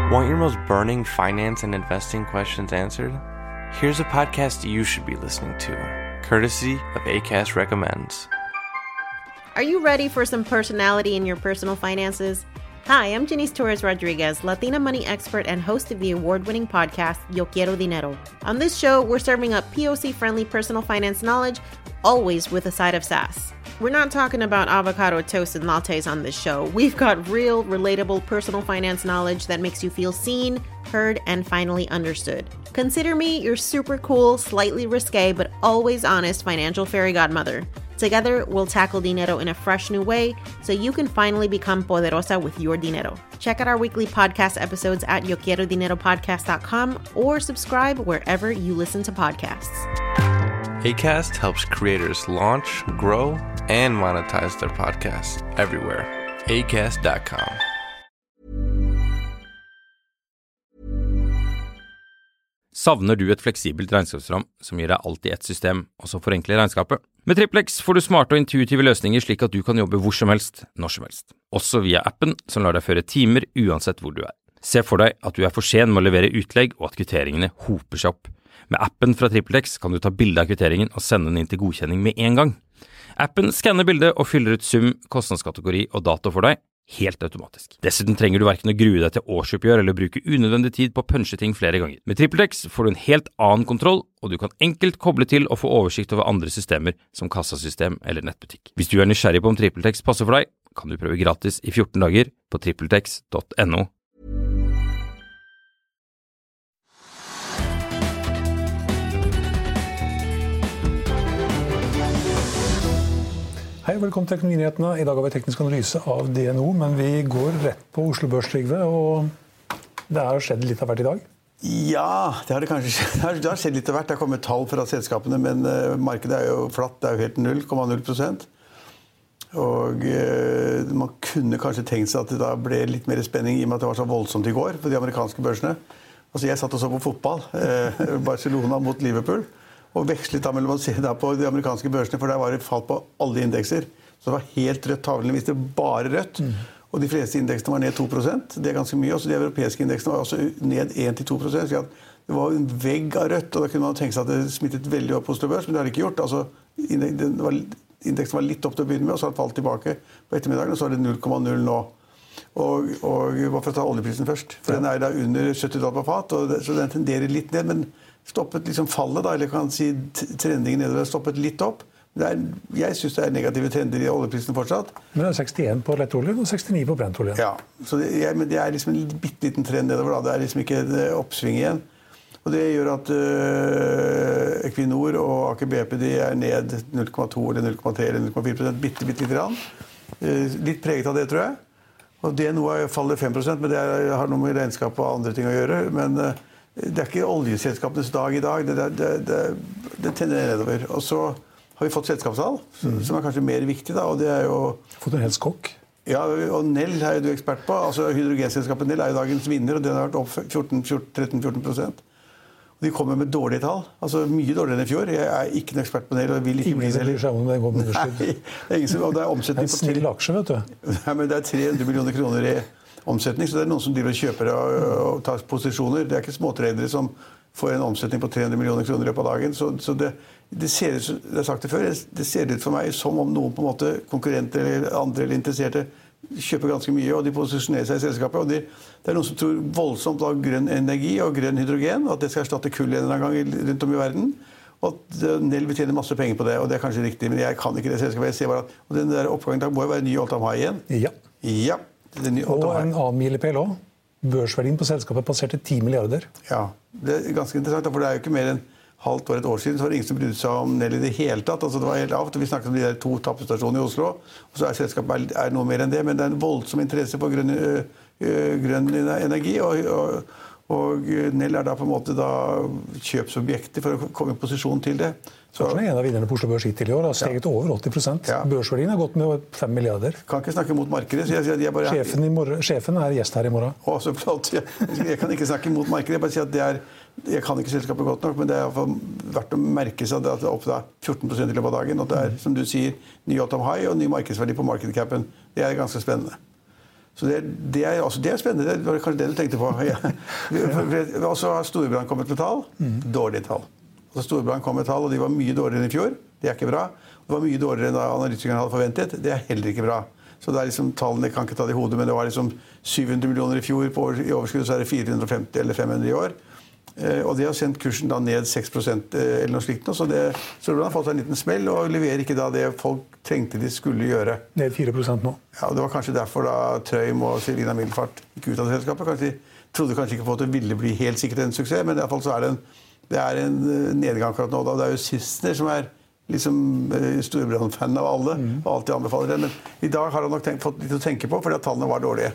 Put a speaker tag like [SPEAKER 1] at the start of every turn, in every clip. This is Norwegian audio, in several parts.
[SPEAKER 1] Want your most burning finance and investing questions answered? Here's a podcast you should be listening to, courtesy of Acast Recommends.
[SPEAKER 2] Are you ready for some personality in your personal finances? Hi, I'm Janice Torres Rodriguez, Latina money expert and host of the award-winning podcast, Yo Quiero Dinero. On this show, we're serving up POC-friendly personal finance knowledge, always with a side of sass. We're not talking about avocado toast and lattes on this show. We've got real, relatable personal finance knowledge that makes you feel seen, heard, and finally understood. Consider me your super cool, slightly risque, but always honest financial fairy godmother. Together, we'll tackle dinero in a fresh new way so you can finally become poderosa with your dinero. Check out our weekly podcast episodes at yoquierodineropodcast.com or subscribe wherever you listen to podcasts.
[SPEAKER 1] Acast helps creators launch, grow, and monetize their podcasts everywhere. Acast.com.
[SPEAKER 3] Savner du et fleksibelt regnskapsprogram som gir deg alt i ett system, og som forenkler regnskapet? Med Triplex får du smarte og intuitive løsninger slik at du kan jobbe hvor som helst, når som helst. Også via appen som lar deg føre timer uansett hvor du er. Se for deg at du er for sen med å levere utlegg og at kvitteringene hoper seg opp. Med appen fra Triplex kan du ta bilde av kvitteringen og sende den inn til godkjenning med en gang. Appen skanner bildet og fyller ut sum, kostnadskategori og dato for deg, helt automatisk. Dessuten trenger du hverken å grue deg til årsoppgjør eller bruke unødvendig tid på å punche ting flere ganger. Med TripleX får du en helt annen kontroll, og du kan enkelt koble til og få oversikt over andre systemer som kassasystem eller nettbutikk. Hvis du er nysgjerrig på om TripleX passer for deg, kan du prøve gratis i 14 dager på triplex.no.
[SPEAKER 4] Hei, velkommen til Teknologinyhetene. I dag har vi teknisk analyse av DNO, men vi går rett på Oslo Børs, Trygve, og det har skjedd litt av hvert i dag.
[SPEAKER 5] Ja, det har det kanskje skjedd. Det har skjedd litt av hvert. Det har kommet tall fra selskapene, men markedet er jo flatt. Det er jo helt 0,0%. Og man kunne kanskje tenkt seg at det da ble litt mer spenning i og med at det var så voldsomt i går på de amerikanske børsene. Altså, jeg satt og så på fotball, Barcelona mot Liverpool. Og vekslet da mellom å se der på de amerikanske børsene, for der var det falt på alle indekser. Så det var helt rødt, tavlen viste bare rødt. Og de fleste indeksene var ned 2%. Det er ganske mye. Også de europeiske indeksene var også ned 1-2%. Så det var en vegg av rødt, og da kunne man tenke seg at det smittet veldig opp på Oslo Børs, men det har det ikke gjort. Altså, indeksen var litt opp til å begynne med, og så har det falt tilbake på ettermiddagen, og så er det 0,0 nå. Og bare for å ta oljeprisen først, for den er da under $70 på fat, så den tenderer litt ned, men stoppet liksom fallet da, eller kan si trendingen nedover stoppet litt opp. Jeg synes det er negative trender i oljeprisen fortsatt.
[SPEAKER 4] Men det er 61 på lettolje og 69 på brentolje.
[SPEAKER 5] Ja, så men det er liksom en bitteliten trend nedover da. Det er liksom ikke en oppsving igjen. Og det gjør at Equinor og Aker BP de er ned 0,2 eller 0,3 eller 0,4%, bitte litt grann. Litt preget av det, tror jeg. Og DNO faller 5%, men det har noe med regnskap og andre ting å gjøre. Men det er ikke oljeselskapenes dag i dag. Det tenderer nedover. Og så har vi fått selskapstall, som er kanskje mer viktig da, og det er jo...
[SPEAKER 4] Fått en helt skokk.
[SPEAKER 5] Ja, og Nell er jo du ekspert på. Altså hydrogenselskapet Nell er jo dagens vinner, og den har vært opp 13-14%. Og de kommer med dårlige tall. Altså mye dårligere enn i fjor. Jeg er ikke en ekspert på Nell, og vil ikke bli det.
[SPEAKER 4] Ingen som om det går med underskudd.
[SPEAKER 5] Nei, det er ingen som... Og det er omsetning
[SPEAKER 4] på... En snill aksje, vet du.
[SPEAKER 5] Nei, men det er 300 millioner kroner i omsetning, så det er noen som driver og kjøper og tar posisjoner. Det er ikke småtradere som får en omsetning på 300 millioner kroner i løpet av dagen. Så det ser ut, det har sagt det før, det ser ut for meg som om noen på en måte konkurrenter eller andre eller interesserte kjøper ganske mye, og de posisjonerer seg i selskapet. Og det er noen som tror voldsomt på grønn energi og grønn hydrogen, og at det skal erstatte kull en eller annen gang rundt om i verden. Og at Nell vil tjene masse penger på det, og det er kanskje riktig, men jeg kan ikke det selskapet. Jeg ser bare at og den der oppgangen da må jo være ny all-time high igjen.
[SPEAKER 4] Ja.
[SPEAKER 5] Ja.
[SPEAKER 4] Og en annen milepæl også. Børsverdien på selskapet passerte 10 milliarder.
[SPEAKER 5] Ja, det er ganske interessant, for det er jo ikke mer enn halvt år, et år siden, så var det ingen som brydde seg om Nell i det hele tatt. Altså, det var helt lavt, og vi snakket om de der 2 tappestasjonene i Oslo, og så er selskapet noe mer enn det, men det er en voldsom interesse på grønn energi, og Nell er da på en måte da kjøpsobjekter for å komme i posisjon til det. Så
[SPEAKER 4] en av vinnerne på Oslo Børs hittil i år har steget over 80%. Ja. Børsverdien har gått med 5 milliarder.
[SPEAKER 5] Kan ikke snakke mot markedet. Så jeg sier at jeg bare...
[SPEAKER 4] Sjefen er gjest her i morgen.
[SPEAKER 5] Å, så flott. Jeg kan ikke snakke mot markedet. Jeg bare sier at jeg kan ikke selskapet godt nok, men det er i hvert fall verdt å merke seg at det er opp da 14% i løpet av dagen, og det er, som du sier, ny all-time high og ny markedsverdi på market capen. Det er ganske spennende. Så det er spennende. Det var kanskje det du tenkte på. Og så har Storebrand kommet med tall. Dårlige tall. Så Storebrand kom med tall, og de var mye dårligere enn i fjor. Det er ikke bra. Det var mye dårligere enn analytikerne hadde forventet. Det er heller ikke bra. Så det er liksom, tallene kan ikke ta det i hodet, men det var liksom 700 millioner i fjor i overskudd, så er det 450 eller 500 i år. Og det har sendt kursen da ned 6% eller noe slikt. Så Storebrand har fått en liten smell og leverer ikke da det folk trengte de skulle gjøre.
[SPEAKER 4] Ned 4% nå.
[SPEAKER 5] Ja, og det var kanskje derfor da Trøim og Selina Middelfart gikk ut av selskapet. De trodde kanskje ikke på at det ville bli helt sikkert en suksess, men i hvert fall så er det en nedgang akkurat nå. Det er jo Systner som er liksom Storebrand-fan av alle, og alltid anbefaler det. Men i dag har han nok fått litt å tenke på, fordi at tallene var dårlige.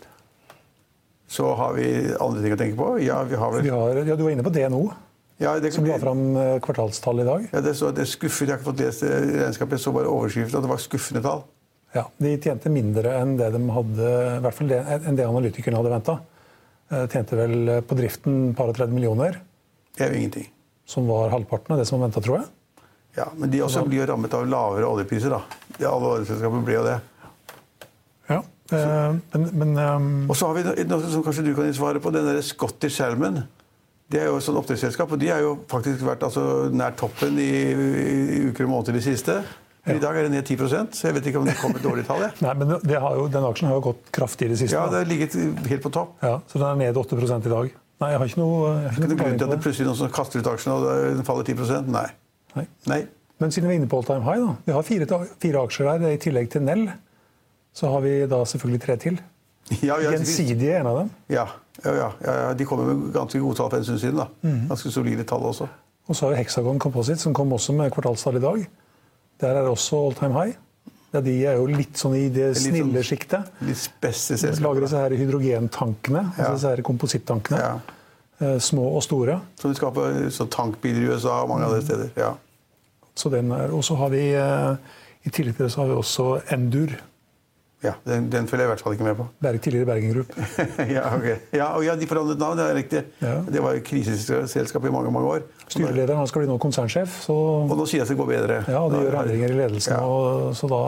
[SPEAKER 5] Så har vi andre ting å tenke på. Ja, vi har vel...
[SPEAKER 4] du var inne på DNO, som la fram kvartalstall i dag.
[SPEAKER 5] Ja, det er skuffet. Jeg har ikke fått lest regnskapet. Jeg så bare overskriften, at det var skuffende tall.
[SPEAKER 4] Ja, de tjente mindre enn det de hadde, i hvert fall enn det analytikerne hadde ventet. Tjente vel på driften par og 30 millioner.
[SPEAKER 5] Det er jo ingenting. Som
[SPEAKER 4] var halvparten av det som var ventet, tror jeg.
[SPEAKER 5] Ja, men de også blir jo rammet av lavere oljepriser, da. Alle oljeselskaper blir jo det.
[SPEAKER 4] Ja,
[SPEAKER 5] og så har vi noe som kanskje du kan svare på, den der Scottish Salmon. Det er jo et sånt oppdrettsselskap, og de har jo faktisk vært nær toppen i uker og måneder de siste. Men i dag er det ned 10%, så jeg vet ikke om det kommer et dårlig tall.
[SPEAKER 4] Nei, men den aksjen har jo gått kraftig i det siste.
[SPEAKER 5] Ja, det har ligget helt på topp.
[SPEAKER 4] Ja, så den er ned 8% i dag. Nei, jeg har ikke noe...
[SPEAKER 5] Det er grunn til at det plutselig noen som kaster ut aksjen, og den faller 10%? Nei.
[SPEAKER 4] Men siden vi er inne på all time high, da. Vi har 4 aksjer der, i tillegg til Nell. Så har vi da selvfølgelig 3 til.
[SPEAKER 5] Ja,
[SPEAKER 4] Gjensidige en av dem.
[SPEAKER 5] Ja. De kommer med ganske gode tall for en stund siden, da. Ganske solide tall også.
[SPEAKER 4] Og så har vi Hexagon Composite, som kom også med kvartalstall i dag. Der er det også all time high. Ja, de er jo litt sånn i det snille skiktet.
[SPEAKER 5] Litt spesse selskaper.
[SPEAKER 4] De lager disse her hydrogentankene, disse her komposittankene. Ja. Små og store.
[SPEAKER 5] Så de skaper tankbiler i USA og mange andre steder, ja.
[SPEAKER 4] Så og så har vi, i tillegg til det så har vi også Endur.
[SPEAKER 5] Ja, den følger jeg i hvert fall ikke med på.
[SPEAKER 4] Tidligere Bergen Group.
[SPEAKER 5] Ja, ok. Ja, de forandret navn, det er riktig. Ja. Det var jo kriseselskap i mange, mange år.
[SPEAKER 4] Styrelederen, han skal bli nå konsernsjef.
[SPEAKER 5] Og nå sier jeg at det går bedre.
[SPEAKER 4] Ja, og de gjør endringer i ledelsen, så da...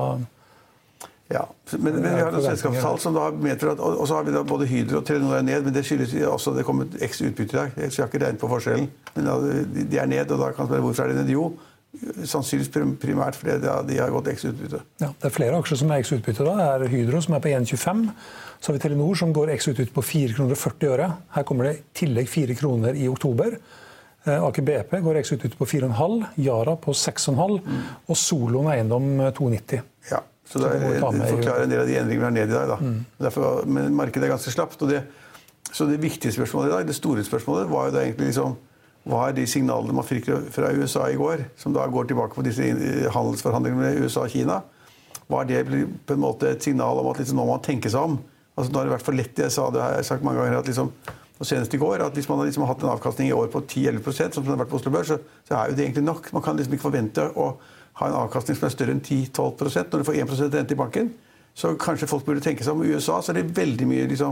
[SPEAKER 5] Ja, men vi har noen selskapstall som da medfører og så har vi da både Hydro og Telenor er ned, men det skyldes også at det kommer ekstra utbytte i dag. Så jeg har ikke regnet på forskjellen. Men de er ned, og da kan man spørre hvorfor er de ned? Jo, sannsynligvis primært fordi de har gått ekstra utbytte. Ja,
[SPEAKER 4] det er flere aksjer som er ekstra utbytte da. Det er Hydro som er på 1,25. Så har vi Telenor som går ekstra utbytte på 4,40 kroner. Her kommer det i tillegg 4 kroner i oktober. Aker BP går ekstra utbytte på 4,5. Yara på 6,5. Og Solon Eiendom 2,90.
[SPEAKER 5] Ja. Så det forklarer en del av de endringene vi har ned i dag. Da. Men markedet er ganske slapt. Så det viktige spørsmålet i dag, det store spørsmålet, var jo da egentlig liksom, hva er de signalene man fikk fra USA i går, som da går tilbake på disse handelsforhandlingene med USA og Kina? Var det på en måte et signal om at liksom, nå må man tenke seg om? Altså, nå har det vært for lett, det har jeg sagt mange ganger, at liksom, og senest i går, at hvis man har hatt en avkastning i år på 10-11%, som det har vært på Oslo Børs, så er jo det egentlig nok. Man kan liksom ikke forvente å ha en avkastning som er større enn 10-12%, når du får 1% rente i banken. Så kanskje folk burde tenke seg om. I USA så er det veldig mye liksom,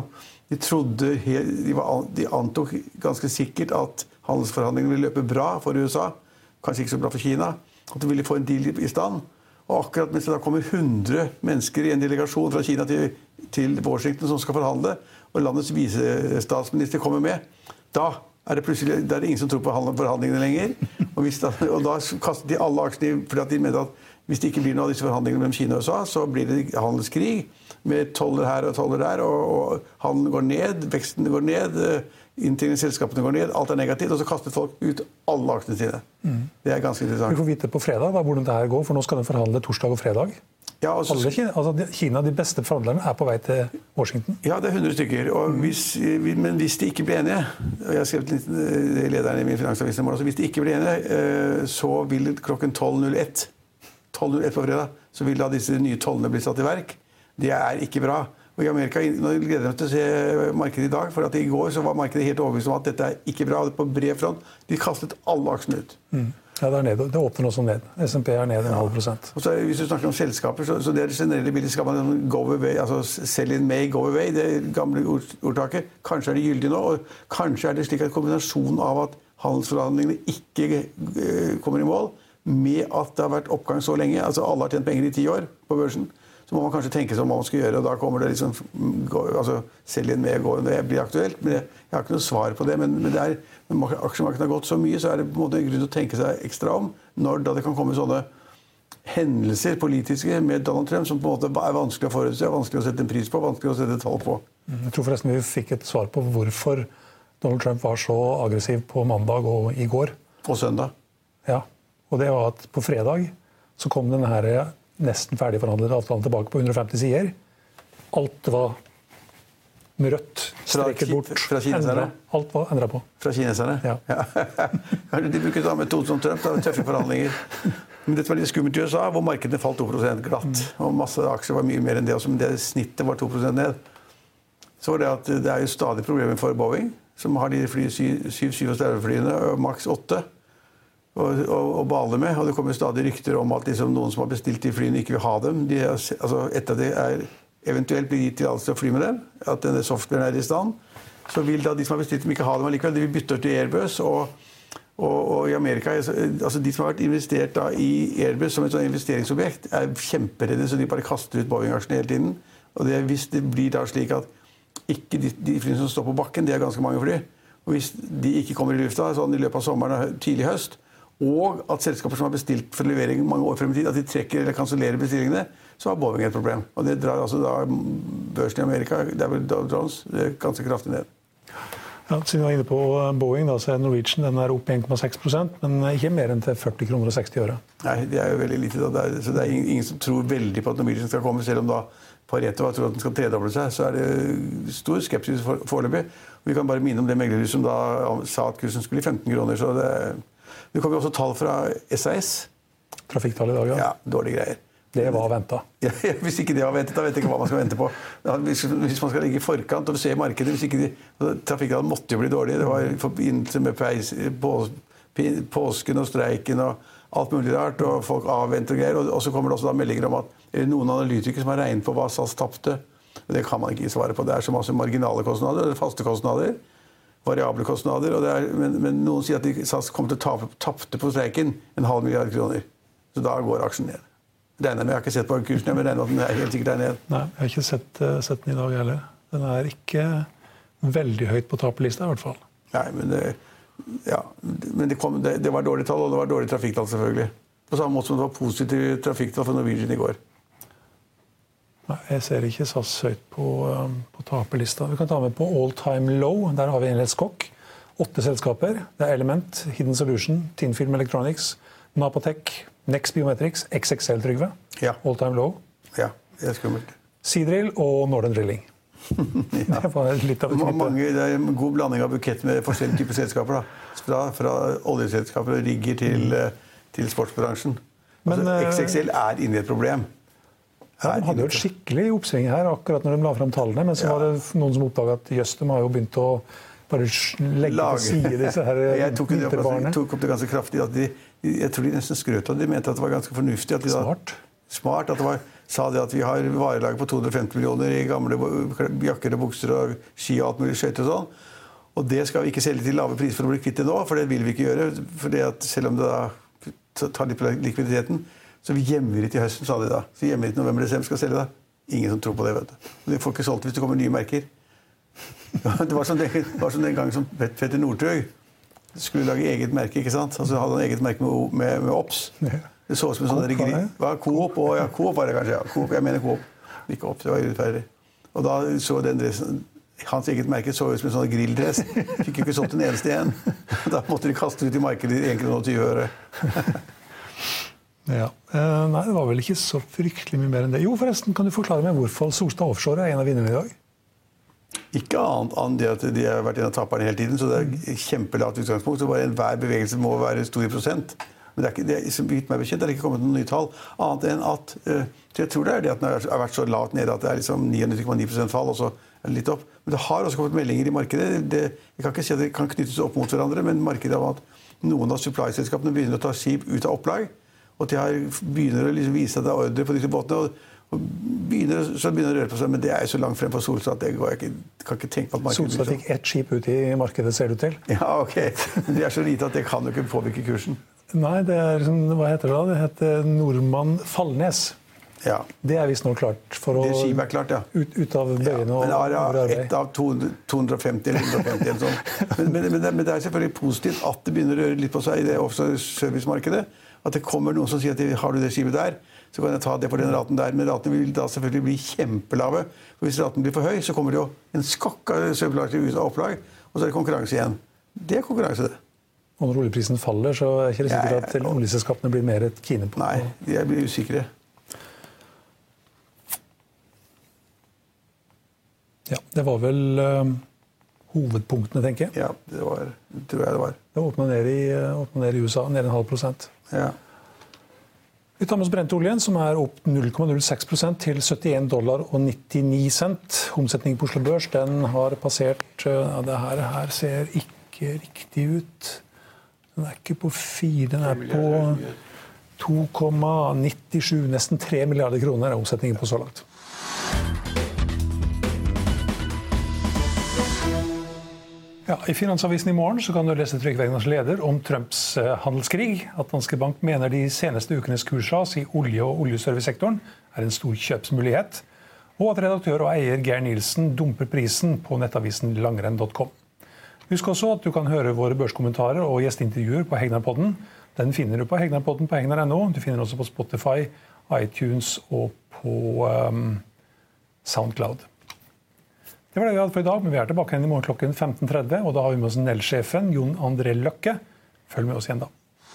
[SPEAKER 5] de antok ganske sikkert at handelsforhandlingene ville løpe bra for USA, kanskje ikke så bra for Kina, at de ville få en deal i stand. Og akkurat mens det da kommer 100 mennesker i en delegasjon fra Kina til Washington som skal forhandle, og landets visestatsminister kommer med, da er det ingen som tror på forhandlingene lenger. Og da kastet de alle aksjene fordi at de mente at hvis det ikke blir noe av disse forhandlingene mellom Kina og USA, så blir det handelskrig med toller her og toller der, og handelen går ned, veksten går ned, inntjeningsselskapene går ned, alt er negativt, og så kastet folk ut alle aksjene sine. Det er ganske interessant.
[SPEAKER 4] Vi får vite på fredag hvordan det her går, for nå skal de forhandle torsdag og fredag. Ja, Kina, de beste forhandlerne, er på vei til Washington.
[SPEAKER 5] Ja, det er 100 stykker. Men hvis de ikke blir enige, og jeg har skrevet litt i lederen i min finansavis i morgen, så hvis de ikke blir enige, så vil klokken 12.01 på fredag, så vil da disse nye tollene bli satt i verk. Det er ikke bra. Og i Amerika, nå gleder jeg meg til å se markedet i dag, for at i går så var markedet helt overbevist om at dette er ikke bra. På bred front, de kastet alle aksjene ut.
[SPEAKER 4] Ja, det er ned. Det åpner også ned. S&P er ned 0,5%.
[SPEAKER 5] Og så, hvis du snakker om selskaper, så det generelle bildet skal man go away, altså sell in May, go away, det gamle ordtaket. Kanskje er det gyldig nå, og kanskje er det slik at kombinasjonen av at handelsforhandlingene ikke kommer i mål, med at det har vært oppgang så lenge, altså alle har tjent penger i 10 år på børsen, så må man kanskje tenke seg om hva man skal gjøre. Og da kommer det liksom selge inn mer går når det blir aktuelt. Men jeg har ikke noe svar på det. Men når aksjemarkedet har gått så mye, så er det på en måte grunn til å tenke seg ekstra om når da det kan komme sånne hendelser politiske med Donald Trump som på en måte er vanskelig å forutse, vanskelig å sette en pris på, vanskelig å sette et tall på.
[SPEAKER 4] Jeg tror forresten vi fikk et svar på hvorfor Donald Trump var så aggressiv på mandag og i går.
[SPEAKER 5] Og søndag.
[SPEAKER 4] Ja, og det var at på fredag så kom denne her nesten ferdig forhandlede avtalen tilbake på 150 sider. Alt var med rødt, streket bort.
[SPEAKER 5] Fra kineserne?
[SPEAKER 4] Alt var endret på.
[SPEAKER 5] Fra kineserne?
[SPEAKER 4] Ja.
[SPEAKER 5] Kanskje de bruker samme metode som Trump, da, tøffe forhandlinger. Men dette var litt skummelt i USA, hvor markedene falt 2% glatt. Og masse aksjer var mye mer enn det, men det snittet var 2% ned. Så var det at det er jo stadig problemer for Boeing, som har de 737-flyene, maks 8, og baler med. Og det kommer stadig rykter om at liksom, noen som har bestilt de flyene ikke vil ha dem. Etter at det eventuelt blir gitt tillatelse til å fly med dem, at denne softwaren er i stand, så vil da de som har bestilt dem ikke ha dem allikevel. De vil bytte til Airbus, og i Amerika, altså de som har vært investert da i Airbus som et sånn investeringsobjekt, er kjemperedde, så de bare kaster ut Boeing-aksjene hele tiden. Og hvis det blir da slik at ikke de flyene som står på bakken, det er ganske mange fly, og hvis de ikke kommer i lufta sånn i løpet av sommeren og tidlig høst, og at selskaper som har bestilt for levering mange år frem i tid, at de trekker eller kansellerer bestillingene, så har Boeing et problem. Og det drar altså da børsen i Amerika, det er vel Dow Jones, det er ganske kraftig ned.
[SPEAKER 4] Ja, siden vi var inne på Boeing, da, så er Norwegian den er opp 1,6%, men ikke mer enn til 40 kroner og 60 øre.
[SPEAKER 5] Nei, det er jo veldig lite. Da. Så det er ingen som tror veldig på at Norwegian skal komme, selv om da Pareto tror at den skal tredoble seg, så er det stor skepsis foreløpig. Vi kan bare minne om det meglerhuset som da sa at kursen skulle i 15 kroner. Så det kommer også tall fra SAS.
[SPEAKER 4] Trafikktall i dag, ja.
[SPEAKER 5] Ja, dårlige greier.
[SPEAKER 4] Det var ventet.
[SPEAKER 5] Ja, hvis ikke det var ventet, da vet jeg ikke hva man skal vente på. Hvis man skal ligge i forkant og se markedet, hvis ikke trafikken måtte jo bli dårlig. Det var i forbindelse med påsken og streiken og alt mulig rart, og folk avventer og greier. Og så kommer det også da meldinger om at noen analytikere som har regnet på hva SAS tapte. Det kan man ikke svare på. Det er så masse marginale kostnader, faste kostnader, variable kostnader. Men noen sier at SAS kommer til å tapte på streiken 0,5 milliard kroner. Så da går aksjen ned. Jeg har ikke sett på kursen, men regner med at den er helt sikkert der ned.
[SPEAKER 4] Nei, jeg har ikke sett den i dag heller. Den er ikke veldig høyt på taperlista i hvert fall.
[SPEAKER 5] Nei, men det var dårlig tall, og det var dårlig trafikktall selvfølgelig. På samme måte som det var positiv trafikktall for Norwegian i går.
[SPEAKER 4] Nei, jeg ser ikke SAS høyt på taperlista. Vi kan ta med på all time low. Der har vi en skokk. 8 selskaper. Det er Element, Hidden Solution, Tinfilm Electronics, Napatech, Next Biometrics, XXL Trygve,
[SPEAKER 5] ja.
[SPEAKER 4] All Time Low,
[SPEAKER 5] ja, det er skummelt.
[SPEAKER 4] Seadrill og Northern Drilling.
[SPEAKER 5] Ja.
[SPEAKER 4] Det var litt av et knippe.
[SPEAKER 5] Det er en god blanding av bukett med forskjellige typer selskaper. Da. Fra oljeselskaper og rigger til sportsbransjen. Men XXL er inne i et problem.
[SPEAKER 4] Ja, de hadde jo et skikkelig oppsving her akkurat når de la frem tallene, men så var det noen som oppdaget at jøss, de har jo begynt å bare legge på side disse her vinterbarene.
[SPEAKER 5] Jeg tok opp det ganske kraftig. Jeg tror de nesten skrøt av det. De mente at det var ganske fornuftig. At de smart. At sa det at vi har varelager på 250 millioner i gamle jakker og bukser og ski og alt mulig skøyter og sånn. Og det skal vi ikke selge til lave priser for å bli kvitt det nå, for det vil vi ikke gjøre. For det at selv om det da tar litt på likviditeten, så vi gjemmer det til høsten, sa de da. Så gjemmer det til november-desember skal selge da. Ingen som tror på det, vet du. De får ikke solgt hvis det kommer nye merker. Det var som den gang som Petter Northug skulle lage eget merke, ikke sant? Altså hadde han eget merke med Ops. Det så ut som en sånn grill. Coop, Coop var det kanskje, ja. Coop, jeg mener Coop. Ikke Ops, det var urettferdig. Og da så den dressen, hans eget merke så ut som en sånn grilldress. Fikk jo ikke solgt en eneste igjen. Da måtte de kaste ut i markedet i 1,20 øre.
[SPEAKER 4] Ja. Nei, det var vel ikke så fryktelig mye mer enn det. Jo, forresten, kan du forklare meg hvorfor Solstad Offshore er en av vinnerne i dag?
[SPEAKER 5] Ikke annet enn det at de har vært en av taperne hele tiden, så det er kjempelavt utgangspunkt. Så bare enhver bevegelse må være stor i prosent. Men som vidt meg bekjent, er det ikke kommet noen nye tall. Annet enn at jeg tror det er det at den har vært så lavt nede at det er liksom 99,9% fall, og så er det litt opp. Men det har også kommet meldinger i markedet. Jeg kan ikke si at det kan knyttes opp mot hverandre, men markedet av at noen av supply-selskapene begynner å ta skip ut av opplag, og de begynner å liksom vise at det er ordre på disse båtene, og begynner å røre på seg, men det er jo så langt frem på Solstad at jeg kan ikke tenke på at markedet...
[SPEAKER 4] Solstad fikk ett skip ut i markedet, ser du til?
[SPEAKER 5] Ja, ok. Men det er så lite at det kan jo ikke påvirke kursen.
[SPEAKER 4] Nei, det er, hva heter det da? Det heter Nordmann Fallnes.
[SPEAKER 5] Ja.
[SPEAKER 4] Det visst nå klart for å
[SPEAKER 5] Det skipet klart, ja.
[SPEAKER 4] Ut av bøyene og
[SPEAKER 5] arbeid. Ett av 250 eller 150 eller sånn. Men det selvfølgelig positivt at det begynner å røre litt på seg i det offshore servicemarkedet. At det kommer noen som sier at har du det skipet der, så kan jeg ta det på den raten der. Men raten vil da selvfølgelig bli kjempelave. For hvis raten blir for høy, så kommer det jo en skokk av opplag, og så det konkurranse igjen. Det konkurranse, det.
[SPEAKER 4] Og når oljeprisen faller, så ikke det sikkert at oljeselskapene blir mer et kine på.
[SPEAKER 5] Nei, de blir usikre.
[SPEAKER 4] Ja, det var vel hovedpunktene, tenker jeg.
[SPEAKER 5] Ja, tror jeg det var.
[SPEAKER 4] Det åpnet ned i USA, ned 0,5%.
[SPEAKER 5] Ja.
[SPEAKER 4] Vi tar med oss brentoljen, som opp 0,06% til $71,99. Omsetningen på Oslo Børs, den har passert, det her ser ikke riktig ut. Den ikke på 4, den på 2,97, nesten 3 milliarder kroner omsetningen på så langt. Ja, I Finansavisen i morgen så kan du lese trykkverkenes leder om Trumps handelskrig. At Danske Bank mener de seneste ukenes kursras i olje- og oljeservicesektoren en stor kjøpsmulighet, og at redaktør og eier Geir Nielsen dumper prisen på nettavisen langrenn.com. Husk også at du kan høre våre børskommentarer og gjesteintervjuer på Hegnarpodden. Den finner du på Hegnarpodden på hegnar.no. Du finner den også på Spotify, iTunes og på SoundCloud. Det var det vi hadde for i dag, men vi tilbake igjen i morgen klokken 15:30, og da har vi med oss Nell-sjefen Jon André Løkke. Følg med oss igjen da.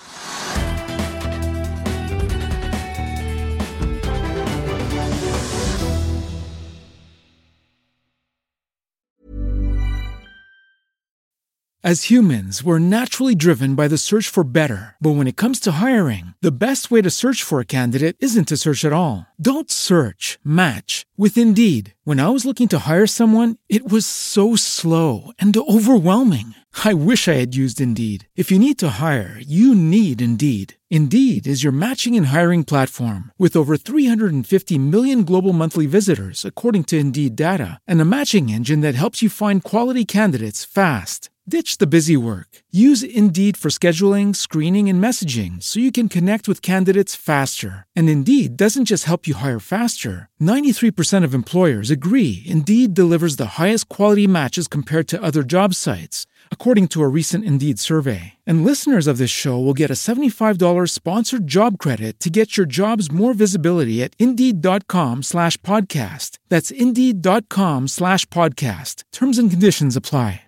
[SPEAKER 6] As humans, we're naturally driven by the search for better. But when it comes to hiring, the best way to search for a candidate isn't to search at all. Don't search, match with Indeed. When I was looking to hire someone, it was so slow and overwhelming. I wish I had used Indeed. If you need to hire, you need Indeed. Indeed is your matching and hiring platform with over 350 million global monthly visitors, according to Indeed data, and a matching engine that helps you find quality candidates fast. Ditch the busy work. Use Indeed for scheduling, screening, and messaging so you can connect with candidates faster. And Indeed doesn't just help you hire faster. 93% of employers agree Indeed delivers the highest quality matches compared to other job sites, according to a recent Indeed survey. And listeners of this show will get a $75 sponsored job credit to get your jobs more visibility at Indeed.com/podcast. That's Indeed.com/podcast. Terms and conditions apply.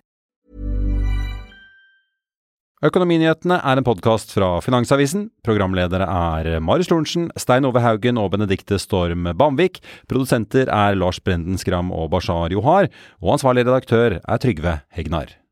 [SPEAKER 3] Økonominyhetene en podcast fra Finansavisen. Programledere Marius Lorentzen, Stein Ove Haugen og Benedikte Storm Bamvik. Produsenter Lars Brenden Skram og Bashar Johar. Og ansvarlig redaktør Trygve Hegnar.